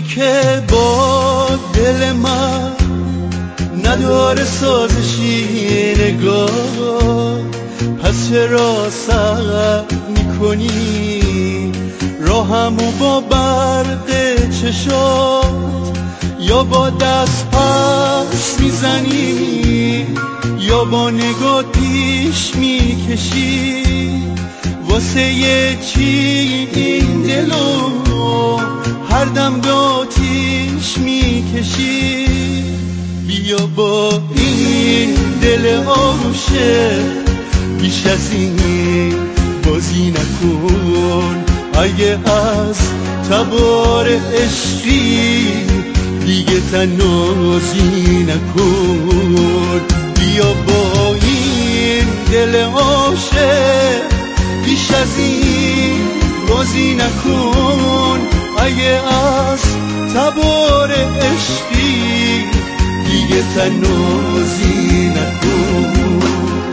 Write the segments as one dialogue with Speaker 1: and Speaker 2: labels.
Speaker 1: که با دل من نداره سازشی نگاه، پس چرا سعی میکنی راهمو با برق چشات یا با دست پس میزنی یا با نگاه پیش میکشی؟ واسه یه چی این دلو هر دم به آتیش میکشی؟ بیا با این دل عاشق بیش از این بازی نکن. اگه از تبار عشقی دیگه تنازی نکن. بیا با این دل عاشق بیش از این بازی نکن. اگه از تبار عشقی دیگه تنازی نکن.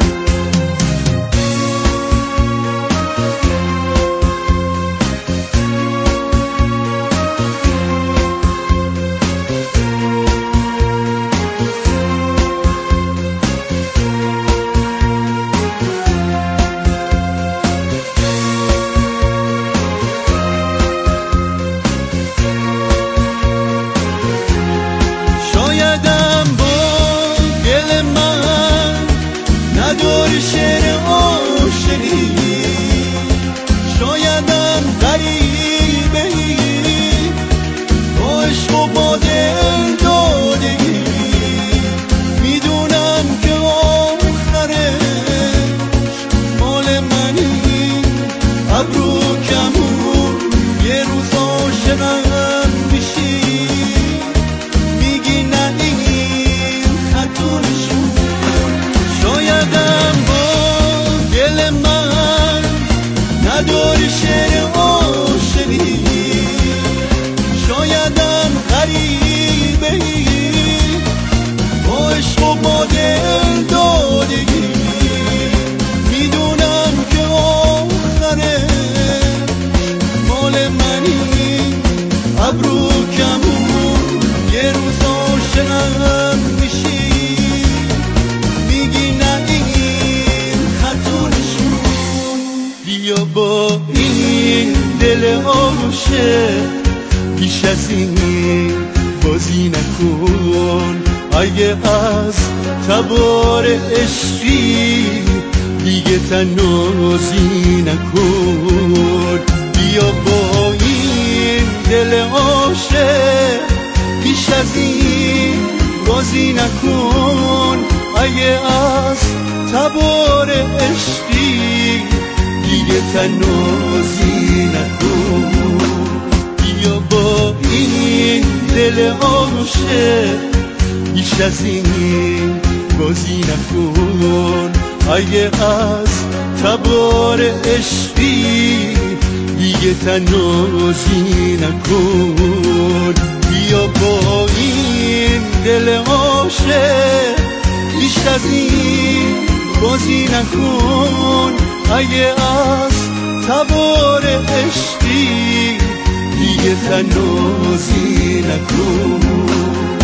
Speaker 1: نداری شعر عاشقی، شایدم غریبه‌ای با عشق و با دل دادگی. میدونم که آخرش مال منی، ابرو کمون یه روز عاشقم میشی. میگی نه این خطونشون، شایدم با دل من نداری شعر عاشقی، شایدم غریبه‌ای با عشق و با دل دادگی. میدونم که آخره مال منی، ابرو کمون یه روز عاشقم میشی. بیا با این دل عاشق بیش از این بازی نکن. اگه از تبار عشقی دیگه تنازی نکن. بیا با این دل عاشق بیش از این بازی نکن. اگه از تبار عشقی دیگه تنازی نکن. بیا با این دل عاشق بیش از این بازی نکن. اگه از تبار عشقی دیگه تنازی نکن. بیا با این دل عاشق بیش از این بازی نکن. اگه از تبار عشقی دیگه تنازی نکن.